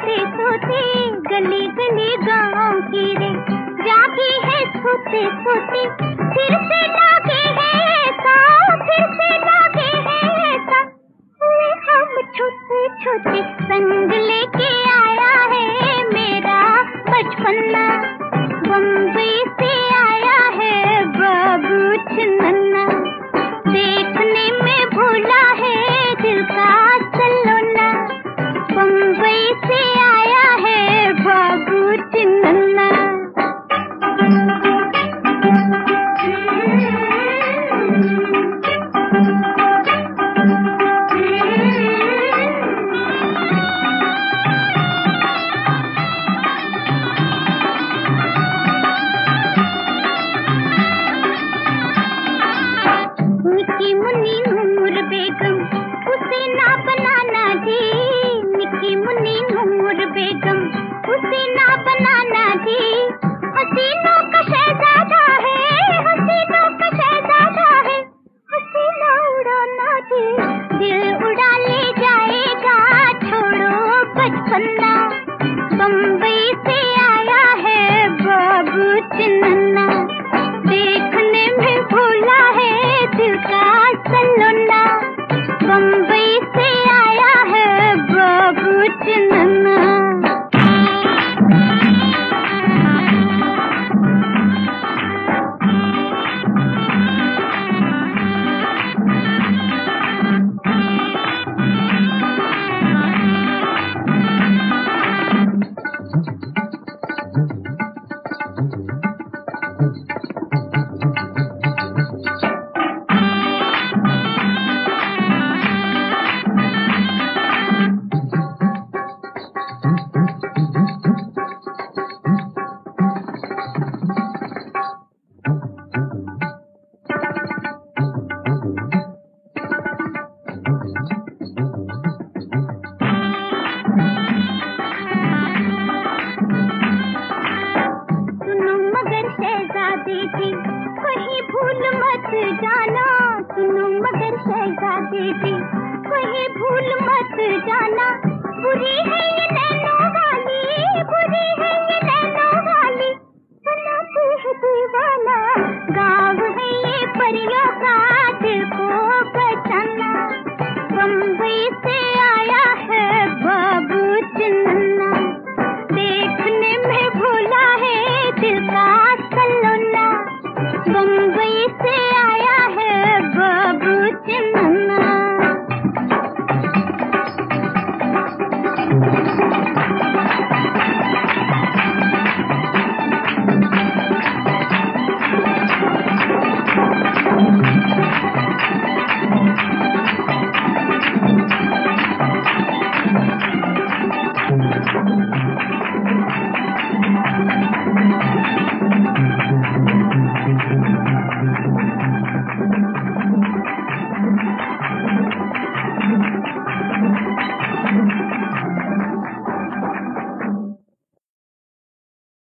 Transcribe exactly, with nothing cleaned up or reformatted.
सोते सोते गली गली गाँव की रे जागी है सोते सोते फिर से लागे है ऐसा फिर से लागे है ऐसा हुए हम छोटे छोटे संग लेके आया है मेरा बचपना बम्बई से आया है बाबू चन्नन्ना देखने में भूला है दिल का सलोना बम्बई से आया है बाबू चन्नन्ना निकी मुन्नी नूर बेगम उसे ना बनाना जी निकी मुन्नी नूर बेगम उसे ना बनाना जी हसीनों का शहजादा है हसीनों का शहजादा है हसीना उड़ाना जी दिल उड़ा ले जाएगा छोड़ो बचपना बम्बई से आया है बाबू चन्नन्ना देखने में भूला है दिल का सलोना बम्बई से आया है बाबू चन्नन्ना कहीं भूल मत जाना सुनो मगर शहजादे जी कहीं भूल मत जाना बुरी है